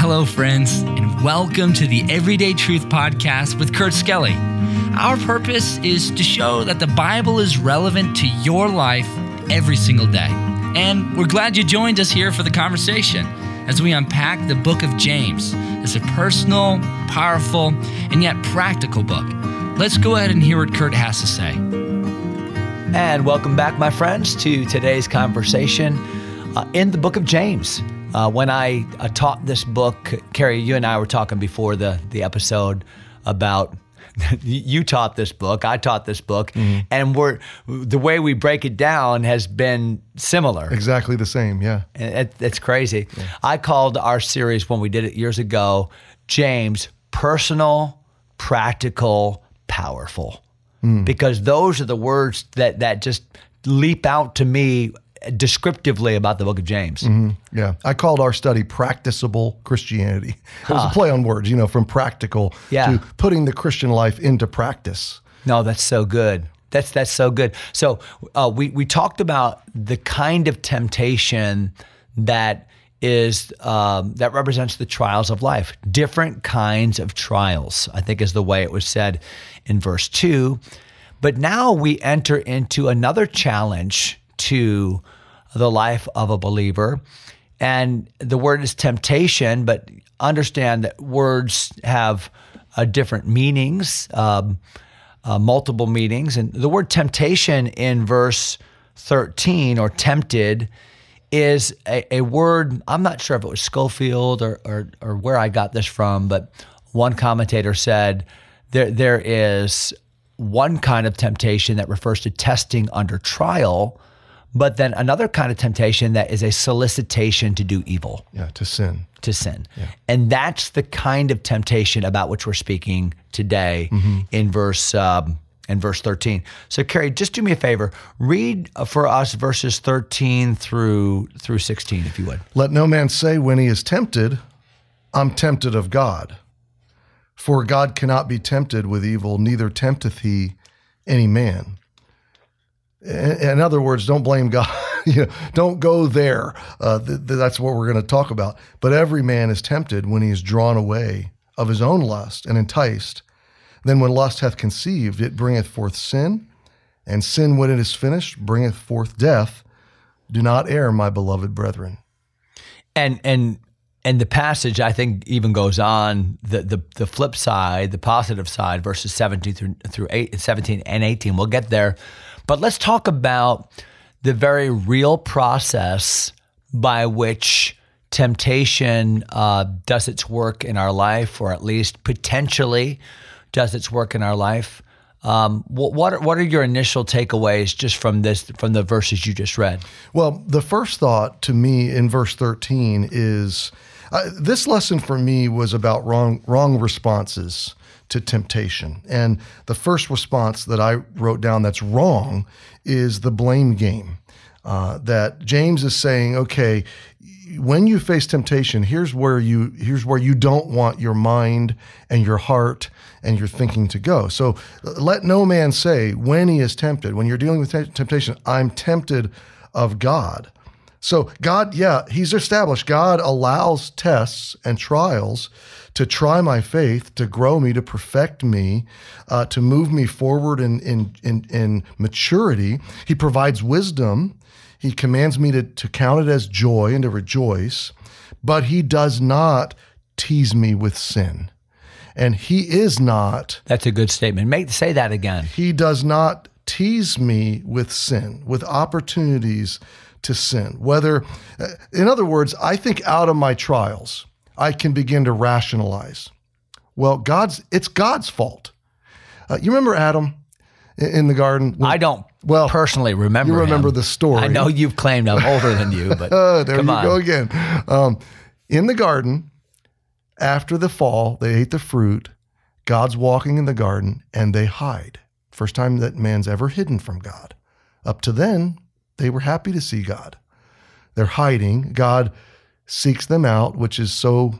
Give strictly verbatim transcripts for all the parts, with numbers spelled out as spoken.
Hello, friends, and welcome to the Everyday Truth Podcast with Kurt Skelly. Our purpose is to show that the Bible is relevant to your life every single day. And we're glad you joined us here for the conversation as we unpack the book of James. It's a personal, powerful, and yet practical book. Let's go ahead and hear what Kurt has to say. And welcome back, my friends, to today's conversation uh, in the book of James. Uh, when I uh, taught this book, Carrie, you and I were talking before the, the episode about you taught this book, I taught this book, mm-hmm. and we're the way we break it down has been similar. Exactly the same, yeah. It, it's crazy. Yeah. I called our series when we did it years ago, James, Personal, Practical, Powerful. Mm. Because those are the words that, that just leap out to me descriptively about the book of James. Mm-hmm. Yeah. I called our study Practicable Christianity. It was huh. a play on words, you know, from practical yeah. to putting the Christian life into practice. No, that's so good. That's that's so good. So uh, we, we talked about the kind of temptation that is um, that represents the trials of life. Different kinds of trials, I think is the way it was said in verse two. But now we enter into another challenge to the life of a believer. And the word is temptation, but understand that words have uh, different meanings, um, uh, multiple meanings. And the word temptation in verse thirteen, or tempted, is a, a word, I'm not sure if it was Schofield or, or, or where I got this from, but one commentator said there there is one kind of temptation that refers to testing under trial, but then another kind of temptation that is a solicitation to do evil. Yeah, to sin. To sin. Yeah. And that's the kind of temptation about which we're speaking today mm-hmm. in verse um, in verse thirteen. So Carrie, just do me a favor. Read for us verses thirteen through through sixteen, if you would. Let no man say when he is tempted, I'm tempted of God. For God cannot be tempted with evil, neither tempteth he any man. In other words, don't blame God. you know, don't go there. Uh, th- that's what we're going to talk about. But every man is tempted when he is drawn away of his own lust and enticed. Then when lust hath conceived, it bringeth forth sin. And sin, when it is finished, bringeth forth death. Do not err, my beloved brethren. And and and the passage, I think, even goes on the the, the flip side, the positive side, verses seventeen through through eight, seventeen and eighteen. We'll get there. But let's talk about the very real process by which temptation uh, does its work in our life, or at least potentially does its work in our life. Um, what what are, what are your initial takeaways just from this, from the verses you just read? Well, the first thought to me in verse thirteen is uh, this lesson for me was about wrong wrong responses to temptation. And the first response that I wrote down that's wrong is the blame game. Uh, that James is saying, okay, when you face temptation, here's where you here's where you don't want your mind and your heart and your thinking to go. So let no man say when he is tempted, when you're dealing with t- temptation, I'm tempted of God. So God, yeah, he's established God allows tests and trials to try my faith, to grow me, to perfect me, uh, to move me forward in, in, in, in maturity. He provides wisdom. He commands me to, to count it as joy and to rejoice, but he does not tease me with sin. And he is not. That's a good statement. Make say that again. He does not tease me with sin, with opportunities to sin. Whether, in other words, I think out of my trials, I can begin to rationalize. Well, God's it's God's fault. Uh, you remember Adam in, in the garden? When, I don't well, personally remember You remember him. the story. I know you've claimed I'm older than you, but uh, there come you on. go again. Um, in the garden, after the fall, they ate the fruit. God's walking in the garden, and they hide. First time that man's ever hidden from God. Up to then, they were happy to see God. They're hiding. God seeks them out, which is so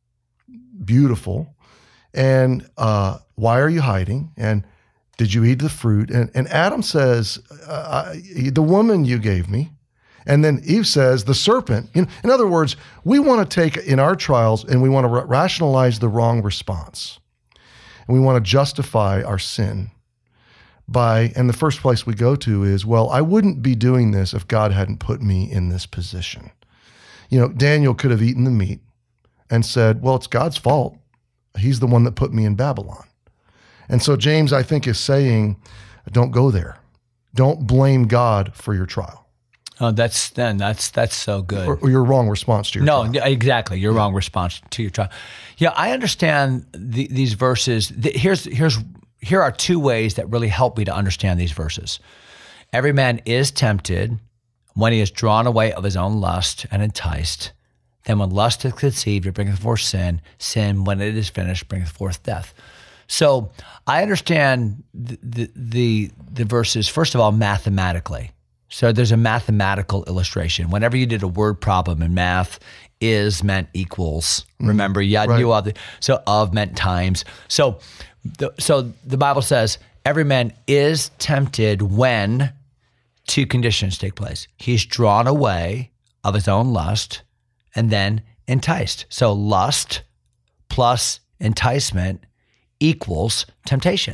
beautiful. And uh, why are you hiding? And did you eat the fruit? And, and Adam says, uh, I, the woman you gave me, And then Eve says, the serpent. In, in other words, we want to take in our trials and we want to ra- rationalize the wrong response. And we want to justify our sin by, and the first place we go to is, well, I wouldn't be doing this if God hadn't put me in this position. You know, Daniel could have eaten the meat and said, well, it's God's fault. He's the one that put me in Babylon. And so James, I think, is saying, don't go there. Don't blame God for your trial. Oh, that's then that's that's so good. Or, or your wrong response to your no, trial. No, exactly. Your yeah. wrong response to your trial. Yeah, I understand the, these verses. The, here's here's here are two ways that really help me to understand these verses. Every man is tempted when he is drawn away of his own lust and enticed. Then when lust is conceived, it bringeth forth sin. Sin, when it is finished, bringeth forth death. So I understand the, the the the verses, first of all, mathematically. So there's a mathematical illustration. Whenever you did a word problem in math, is meant equals. Remember, you had right. new other. So of meant times. So the, so the Bible says every man is tempted when two conditions take place. He's drawn away of his own lust and then enticed. So lust plus enticement equals temptation.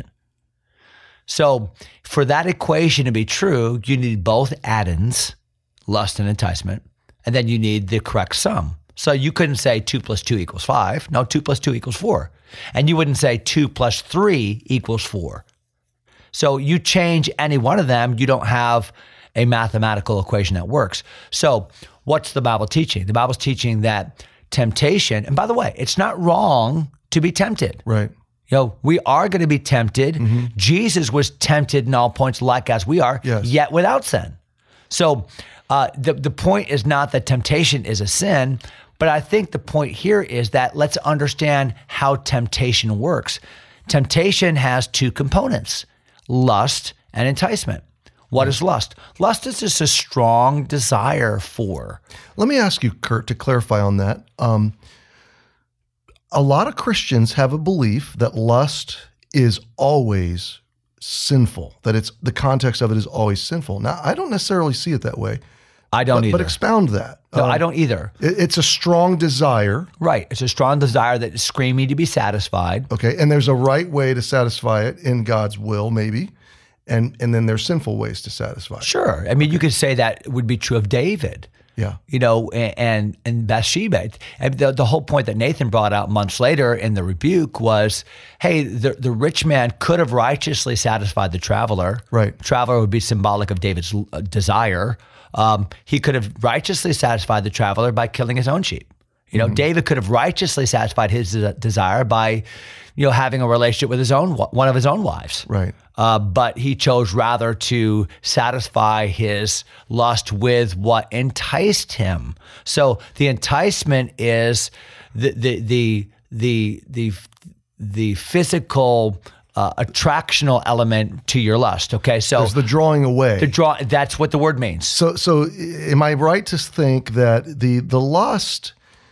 So for that equation to be true, you need both addends, lust and enticement, and then you need the correct sum. So you couldn't say two plus two equals five. No, two plus two equals four. And you wouldn't say two plus three equals four. So you change any one of them, you don't have a mathematical equation that works. So what's the Bible teaching? The Bible's teaching that temptation, and by the way, it's not wrong to be tempted. Right. You know, we are going to be tempted. Mm-hmm. Jesus was tempted in all points like as we are, yes. yet without sin. So uh, the, the point is not that temptation is a sin, but I think the point here is that let's understand how temptation works. Temptation has two components, lust and enticement. What mm-hmm. is lust? Lust is just a strong desire for. Let me ask you, Kurt, to clarify on that. Um, A lot of Christians have a belief that lust is always sinful, that it's the context of it is always sinful. Now, I don't necessarily see it that way. I don't but, either. But expound that. No, um, I don't either. It, it's a strong desire. Right. It's a strong desire that is screaming to be satisfied. Okay. And there's a right way to satisfy it in God's will, maybe. And, and then there's sinful ways to satisfy it. Sure. I mean, you could say that would be true of David. Yeah. You know, and and Bathsheba. And the, the whole point that Nathan brought out months later in the rebuke was, hey, the, the rich man could have righteously satisfied the traveler. Right. Traveler would be symbolic of David's desire. Um, he could have righteously satisfied the traveler by killing his own sheep. You know, mm-hmm. David could have righteously satisfied his desire by, you know, having a relationship with his own one of his own wives. Right. Uh, but he chose rather to satisfy his lust with what enticed him. So the enticement is the the the the the, the physical uh, attractional element to your lust. Okay, so there's the drawing away. The draw. That's what the word means. So so am I right to think that the the lust,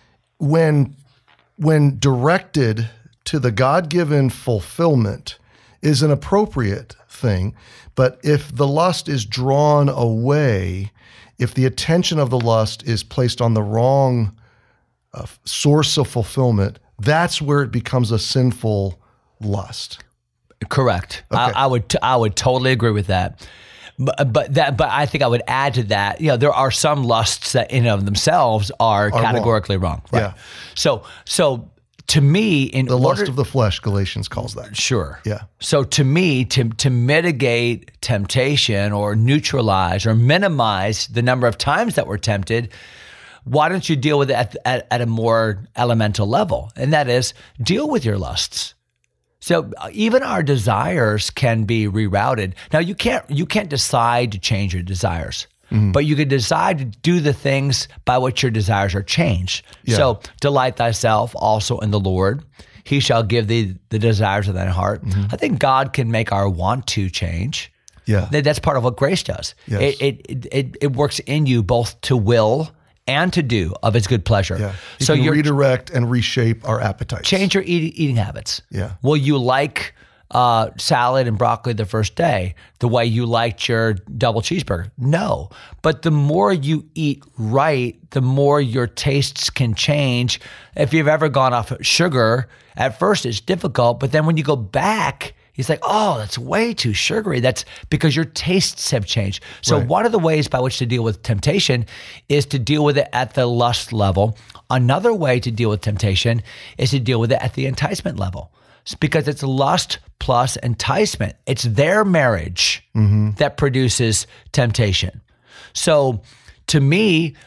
when when directed to the God-given fulfillment, is an appropriate thing, but if the lust is drawn away, if the attention of the lust is placed on the wrong uh, source of fulfillment, that's where it becomes a sinful lust. Correct. Okay. I, I would t- I would totally agree with that. But, but that but I think I would add to that, you know, there are some lusts that in of themselves are, are categorically wrong. wrong. Right? Yeah. So so to me, in the order, lust of the flesh, Galatians calls that. Sure. Yeah. So to me, to to mitigate temptation or neutralize or minimize the number of times that we're tempted, why don't you deal with it at, at, at a more elemental level? And that is, deal with your lusts. So even our desires can be rerouted. Now you can't you can't decide to change your desires. Mm-hmm. But you can decide to do the things by which your desires are changed. Yeah. So delight thyself also in the Lord. He shall give thee the desires of thine heart. Mm-hmm. I think God can make our want to change. Yeah, that's part of what grace does. Yes. It, it it it works in you both to will and to do of His good pleasure. Yeah. He so can you redirect and reshape our appetites. Change your eat, eating habits. Yeah. Will you like uh, salad and broccoli the first day the way you liked your double cheeseburger. No. But the more you eat right, the more your tastes can change. If you've ever gone off sugar, at first it's difficult, but then when you go back, it's like, oh, that's way too sugary. That's because your tastes have changed. So Right. one of the ways by which to deal with temptation is to deal with it at the lust level. Another way to deal with temptation is to deal with it at the enticement level. It's because it's lust plus enticement. It's their marriage mm-hmm. that produces temptation. So to me,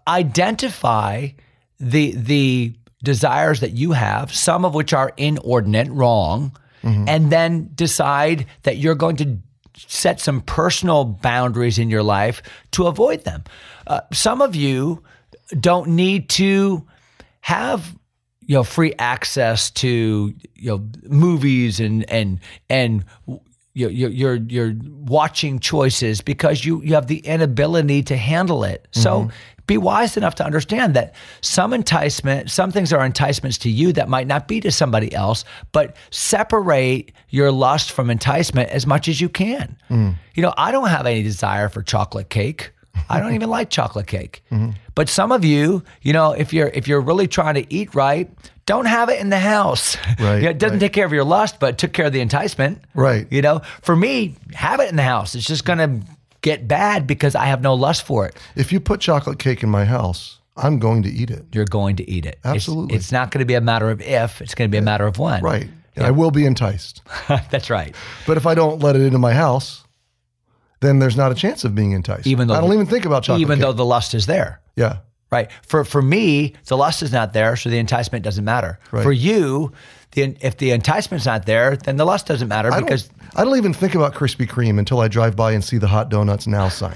identify the the desires that you have, some of which are inordinate, wrong, mm-hmm. and then decide that you're going to set some personal boundaries in your life to avoid them. Uh, some of you don't need to have you know free access to you know movies and and and your your your watching choices because you you have the inability to handle it. Mm-hmm. So be wise enough to understand that some enticement, some things are enticements to you that might not be to somebody else, but separate your lust from enticement as much as you can. Mm. You know, I don't have any desire for chocolate cake. I don't even like chocolate cake. Mm-hmm. But some of you, you know, if you're if you're really trying to eat right, don't have it in the house. Right, you know, it doesn't right. take care of your lust, but it took care of the enticement. Right. You know, for me, have it in the house. It's just going to get bad because I have no lust for it. If you put chocolate cake in my house, I'm going to eat it. You're going to eat it. Absolutely. It's, it's not going to be a matter of if, it's going to be a matter of when. Right. And Yeah. I will be enticed. That's right. But if I don't let it into my house, then there's not a chance of being enticed. Even though I don't the- even think about chocolate Even cake. though the lust is there. Yeah. Right. For for me, the lust is not there, so the enticement doesn't matter. Right. For you, the if the enticement's not there, then the lust doesn't matter I because don't, I don't even think about Krispy Kreme until I drive by and see the hot donuts now sign.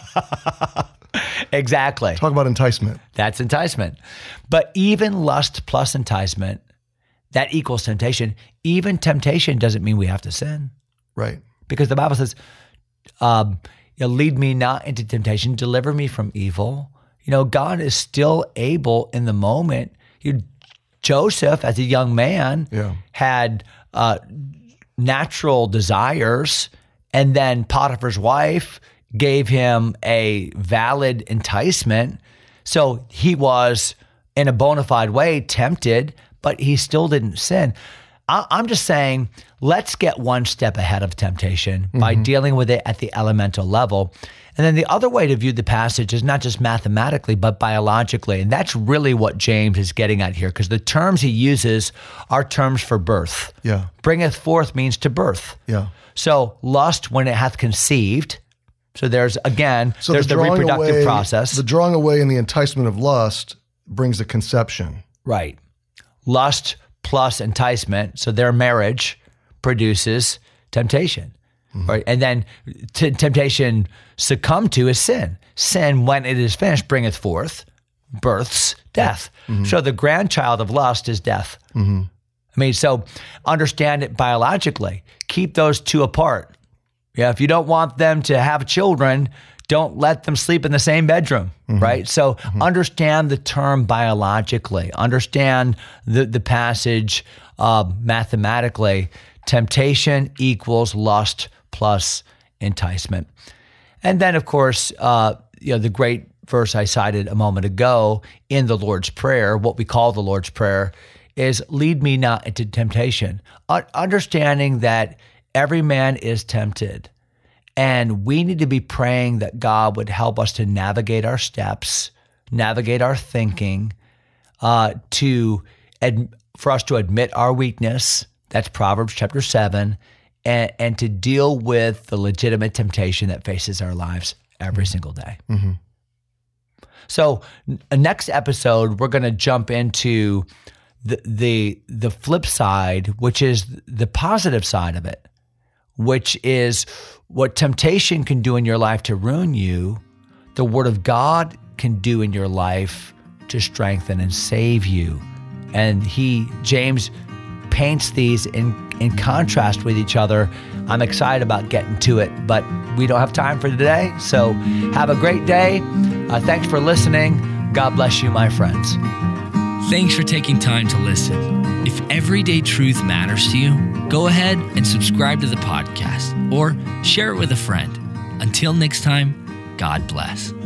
exactly. Talk about enticement. That's enticement. But even lust plus enticement, that equals temptation. Even temptation doesn't mean we have to sin. Right. Because the Bible says, um, you know, lead me not into temptation, deliver me from evil. You know, God is still able in the moment. You, Joseph, as a young man, Yeah. had uh, natural desires, and then Potiphar's wife gave him a valid enticement. So he was, in a bona fide way, tempted, but he still didn't sin. I- I'm just saying, let's get one step ahead of temptation by Mm-hmm. dealing with it at the elemental level. And then the other way to view the passage is not just mathematically, but biologically. And that's really what James is getting at here, because the terms he uses are terms for birth. Yeah. Bringeth forth means to birth. Yeah. So lust when it hath conceived. So there's, again, So there's the, drawing reproductive away- process. The drawing away and the enticement of lust brings a conception. Right. Lust plus enticement, so their marriage produces temptation. Mm-hmm. Right? And then t- temptation succumbed to is sin. Sin, when it is finished, bringeth forth, births death. Mm-hmm. So the grandchild of lust is death. Mm-hmm. I mean, so understand it biologically. Keep those two apart. Yeah, if you don't want them to have children, don't let them sleep in the same bedroom, mm-hmm. right? So mm-hmm. understand the term biologically. Understand the, the passage uh, mathematically. Temptation equals lust plus enticement. And then, of course, uh, you know, the great verse I cited a moment ago in the Lord's Prayer, what we call the Lord's Prayer, is lead me not into temptation. Uh, understanding that every man is tempted. And we need to be praying that God would help us to navigate our steps, navigate our thinking, uh, to ad- for us to admit our weakness. That's Proverbs chapter seven, and, and to deal with the legitimate temptation that faces our lives every single day. Mm-hmm. So, n- next episode, we're going to jump into the the the flip side, which is the positive side of it, which is what temptation can do in your life to ruin you, the Word of God can do in your life to strengthen and save you. And he, James, paints these in, in contrast with each other. I'm excited about getting to it, but we don't have time for today. So have a great day. Uh, thanks for listening. God bless you, my friends. Thanks for taking time to listen. If everyday truth matters to you, go ahead and subscribe to the podcast or share it with a friend. Until next time, God bless.